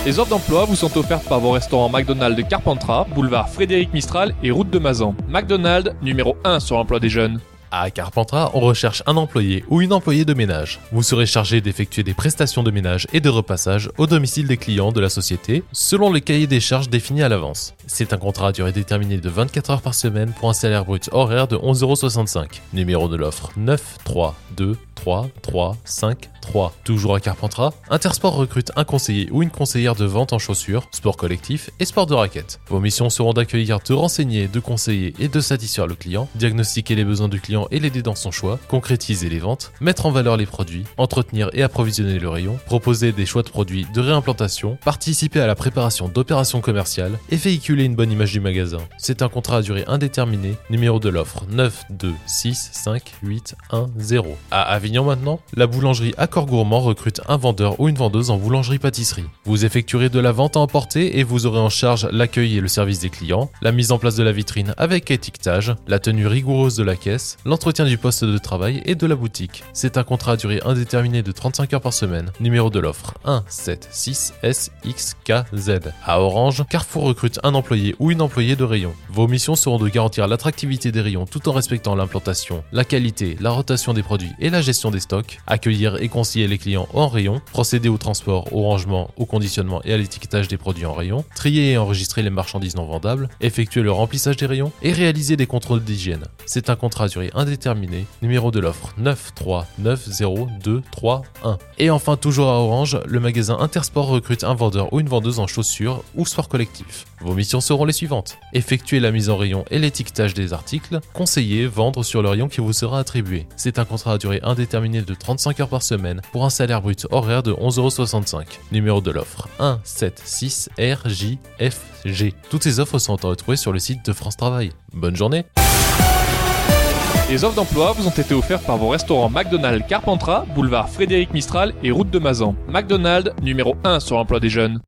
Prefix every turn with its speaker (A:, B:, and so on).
A: Les offres d'emploi vous sont offertes par vos restaurants McDonald's de Carpentras, boulevard Frédéric Mistral et route de Mazan. McDonald's, numéro 1 sur l'emploi des jeunes.
B: À Carpentras, on recherche un employé ou une employée de ménage. Vous serez chargé d'effectuer des prestations de ménage et de repassage au domicile des clients de la société, selon le cahier des charges défini à l'avance. C'est un contrat à durée déterminée de 24 heures par semaine pour un salaire brut horaire de 11,65 €. Numéro de l'offre 9323353. Toujours à Carpentras, Intersport recrute un conseiller ou une conseillère de vente en chaussures, sport collectif et sport de raquettes. Vos missions seront d'accueillir, de renseigner, de conseiller et de satisfaire le client, diagnostiquer les besoins du client et l'aider dans son choix, concrétiser les ventes, mettre en valeur les produits, entretenir et approvisionner le rayon, proposer des choix de produits de réimplantation, participer à la préparation d'opérations commerciales et véhiculer une bonne image du magasin. C'est un contrat à durée indéterminée, numéro de l'offre 9265810. À Avignon maintenant, la boulangerie Accord Gourmand recrute un vendeur ou une vendeuse en boulangerie-pâtisserie. Vous effectuerez de la vente à emporter et vous aurez en charge l'accueil et le service des clients, la mise en place de la vitrine avec étiquetage, la tenue rigoureuse de la caisse, l'entretien du poste de travail et de la boutique. C'est un contrat à durée indéterminée de 35 heures par semaine. Numéro de l'offre 176SXKZ. À Orange, Carrefour recrute un employé ou une employée de rayon. Vos missions seront de garantir l'attractivité des rayons tout en respectant l'implantation, la qualité, la rotation des produits et la gestion des stocks, accueillir et conseiller les clients en rayon, procéder au transport, au rangement, au conditionnement et à l'étiquetage des produits en rayon, trier et enregistrer les marchandises non vendables, effectuer le remplissage des rayons et réaliser des contrôles d'hygiène. C'est un contrat à durée indéterminée, numéro de l'offre 9390231. Et enfin, toujours à Orange, le magasin Intersport recrute un vendeur ou une vendeuse en chaussures ou sport collectif. Vos missions seront les suivantes: effectuer la mise en rayon et l'étiquetage des articles, conseiller, vendre sur le rayon qui vous sera attribué. C'est un contrat à durée indéterminée de 35 heures par semaine pour un salaire brut horaire de 11,65 €. Numéro de l'offre 176RJFG. Toutes ces offres sont à retrouver sur le site de France Travail. Bonne journée.
A: Les offres d'emploi vous ont été offertes par vos restaurants McDonald's Carpentras, boulevard Frédéric Mistral et route de Mazan. McDonald's, numéro 1 sur l'emploi des jeunes.